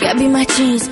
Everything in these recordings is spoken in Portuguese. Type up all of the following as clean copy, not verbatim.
Gabi Martins.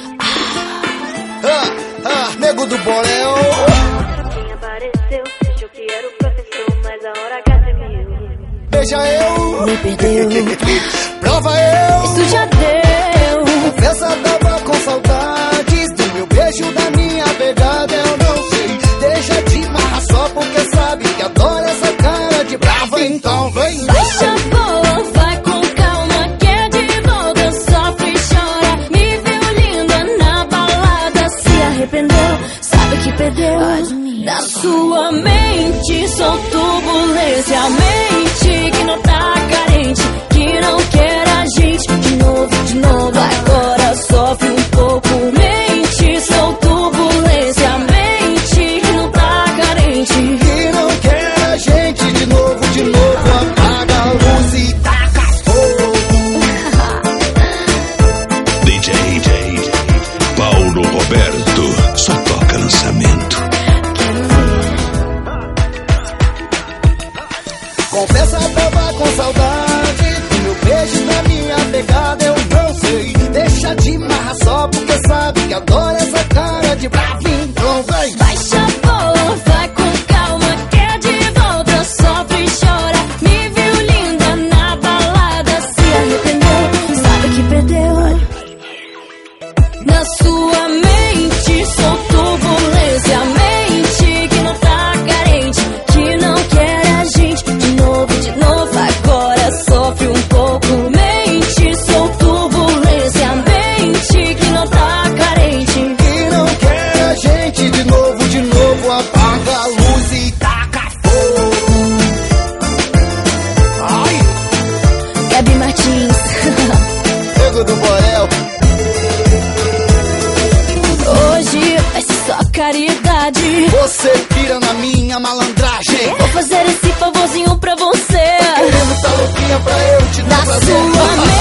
Nego do Borel. Quem apareceu, achou que era o professor, mas a hora que assumiu. Beija eu, Me perdeu. prova eu. Isso já deu. Confessa, tava com saudades do meu beijo, da minha pegada. Eu não sei, deixa de marra só porque sabe que adora essa cara de brava. Então vem. Baixa a bola, vai com calma, que é de volta, sofre e chora. Me viu linda na balada, se arrependeu, sabe que perdeu. Na sua mente, só turbulência, mente que não tá carente, que não quer a gente. De novo, agora sofre um pouco. Mente, só turbulência, mente que não tá carente, Que não quer a gente de novo, apaga a luz e taca fogo. DJ Paulo Roberto, só toca lançamento. Confessa, tava com saudade do meu beijo, da minha pegada. Eu não sei, deixa de marra só porque sabe que adora essa cara de brava. Então vem. Baixa a bola, vai com calma, que é de volta, sofre e chora. Me viu linda na balada, se arrependeu, sabe que perdeu. Na sua mente, sou turbulência, mente que não tá carente, que não quer a gente. De novo, agora sofre um pouco. Mente, sou turbulência, mente que não tá carente. Que não quer a gente de novo, apaga a luz e taca fogo. Ai, Gabi Martins. Nego do Borel. Hoje vai ser só caridade. Você pira na minha malandragem. Vou fazer esse favorzinho pra você. Querendo tá louquinha pra eu te dar Na prazer. sua mente,